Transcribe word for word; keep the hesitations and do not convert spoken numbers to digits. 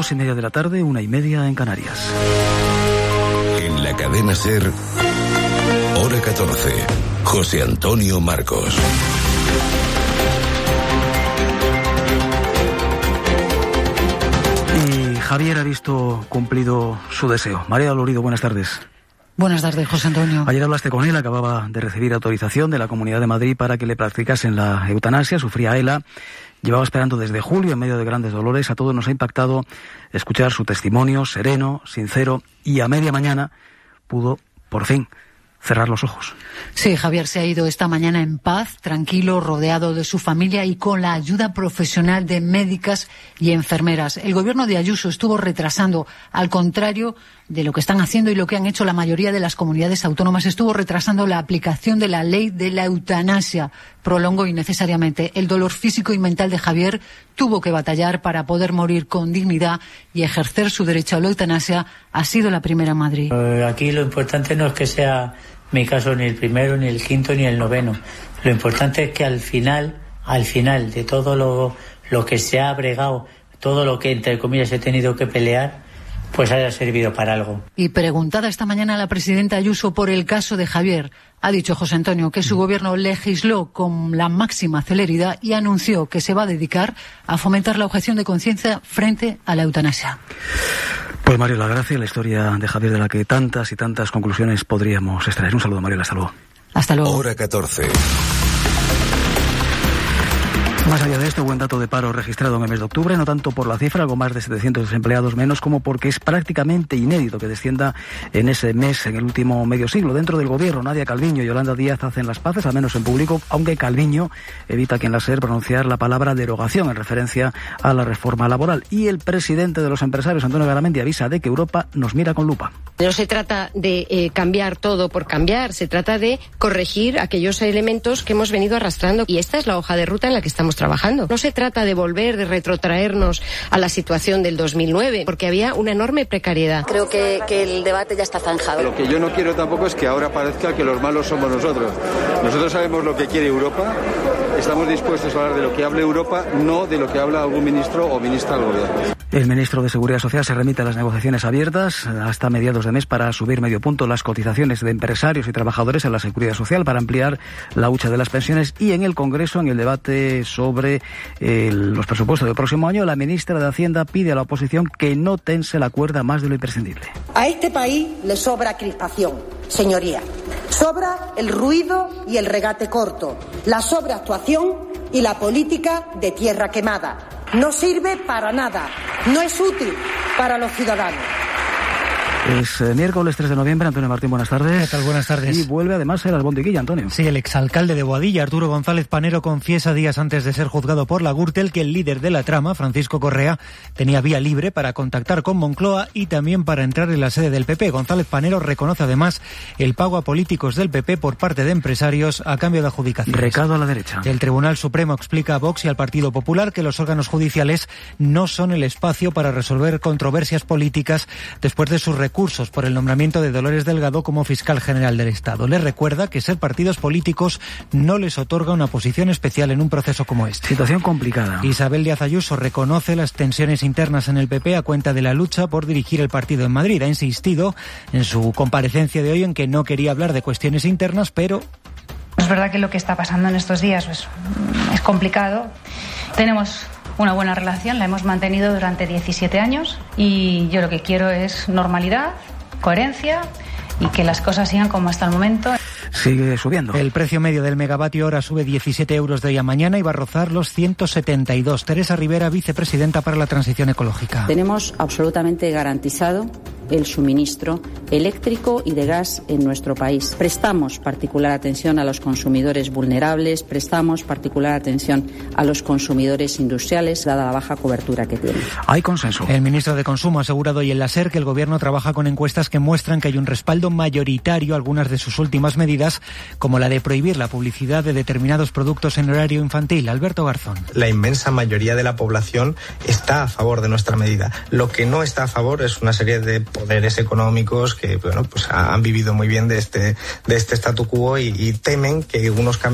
Dos y media de la tarde, una y media en Canarias. En la cadena SER, hora catorce, José Antonio Marcos. Y Javier ha visto cumplido su deseo. María Lorido, buenas tardes. Buenas tardes, José Antonio. Ayer hablaste con él, acababa de recibir autorización de la Comunidad de Madrid para que le practicasen la eutanasia, sufría ELA, llevaba esperando desde julio en medio de grandes dolores. A todos nos ha impactado escuchar su testimonio sereno, sincero, y a media mañana pudo, por fin, cerrar los ojos. Sí, Javier se ha ido esta mañana en paz, tranquilo, rodeado de su familia y con la ayuda profesional de médicas y enfermeras. El gobierno de Ayuso estuvo retrasando, al contrario de lo que están haciendo y lo que han hecho la mayoría de las comunidades autónomas, estuvo retrasando la aplicación de la ley de la eutanasia. Prolongó innecesariamente. El dolor físico y mental de Javier tuvo que batallar para poder morir con dignidad y ejercer su derecho a la eutanasia. Ha sido la primera en Madrid. Eh, aquí lo importante no es que sea mi caso ni el primero, ni el quinto, ni el noveno. Lo importante es que al final, al final de todo lo, lo que se ha bregado, todo lo que entre comillas he tenido que pelear, pues haya servido para algo. Y preguntada esta mañana a la presidenta Ayuso por el caso de Javier, ha dicho José Antonio que su gobierno legisló con la máxima celeridad y anunció que se va a dedicar a fomentar la objeción de conciencia frente a la eutanasia. Pues Mario, la gracia, la historia de Javier, de la que tantas y tantas conclusiones podríamos extraer. Un saludo, Mario, hasta luego. Hasta luego. Hora catorce. Más allá de esto, buen dato de paro registrado en el mes de octubre, no tanto por la cifra, algo más de setecientos desempleados menos, como porque es prácticamente inédito que descienda en ese mes, en el último medio siglo. Dentro del gobierno, Nadia Calviño y Yolanda Díaz hacen las paces, al menos en público, aunque Calviño evita que en la SER pronunciar la palabra derogación en referencia a la reforma laboral. Y el presidente de los empresarios, Antonio Garamendi, avisa de que Europa nos mira con lupa. No se trata de eh, cambiar todo por cambiar, se trata de corregir aquellos elementos que hemos venido arrastrando, y esta es la hoja de ruta en la que estamos trabajando. No se trata de volver, de retrotraernos a la situación del dos mil nueve, porque había una enorme precariedad. Creo que, que el debate ya está zanjado. Lo que yo no quiero tampoco es que ahora parezca que los malos somos nosotros. Nosotros sabemos lo que quiere Europa, estamos dispuestos a hablar de lo que hable Europa, no de lo que habla algún ministro o ministra del gobierno. El ministro de Seguridad Social se remite a las negociaciones abiertas hasta mediados de mes para subir medio punto las cotizaciones de empresarios y trabajadores a la Seguridad Social, para ampliar la hucha de las pensiones. Y en el Congreso, en el debate sobre eh, los presupuestos del próximo año, la ministra de Hacienda pide a la oposición que no tense la cuerda más de lo imprescindible. A este país le sobra crispación, señoría. Sobra el ruido y el regate corto, la sobreactuación y la política de tierra quemada. No sirve para nada, no es útil para los ciudadanos. Es eh, miércoles tres de noviembre. Antonio Martín, buenas tardes. ¿Qué tal? Buenas tardes. Y vuelve además el albondiguilla, Antonio. Sí, el exalcalde de Boadilla, Arturo González Panero, confiesa días antes de ser juzgado por la Gürtel que el líder de la trama, Francisco Correa, tenía vía libre para contactar con Moncloa y también para entrar en la sede del P P. González Panero reconoce además el pago a políticos del P P por parte de empresarios a cambio de adjudicaciones. Recado a la derecha. El Tribunal Supremo explica a Vox y al Partido Popular que los órganos judiciales no son el espacio para resolver controversias políticas después de sus recursos por el nombramiento de Dolores Delgado como fiscal general del Estado. Les recuerda que ser partidos políticos no les otorga una posición especial en un proceso como este. Situación complicada. Isabel Díaz Ayuso reconoce las tensiones internas en el P P a cuenta de la lucha por dirigir el partido en Madrid. Ha insistido en su comparecencia de hoy en que no quería hablar de cuestiones internas, pero... Es verdad que lo que está pasando en estos días pues, es complicado. Tenemos una buena relación, la hemos mantenido durante diecisiete años y yo lo que quiero es normalidad, coherencia y que las cosas sigan como hasta el momento. Sigue subiendo. El precio medio del megavatio hora sube diecisiete euros de hoy a mañana y va a rozar los ciento setenta y dos. Teresa Rivera, vicepresidenta para la transición ecológica. Tenemos absolutamente garantizado el suministro eléctrico y de gas en nuestro país. Prestamos particular atención a los consumidores vulnerables, prestamos particular atención a los consumidores industriales, dada la baja cobertura que tienen. Hay consenso. El ministro de Consumo ha asegurado hoy en la SER que el gobierno trabaja con encuestas que muestran que hay un respaldo mayoritario a algunas de sus últimas medidas, como la de prohibir la publicidad de determinados productos en horario infantil. Alberto Garzón. La inmensa mayoría de la población está a favor de nuestra medida. Lo que no está a favor es una serie de poderes económicos que bueno pues han vivido muy bien de este de este statu quo y, y temen que unos cambios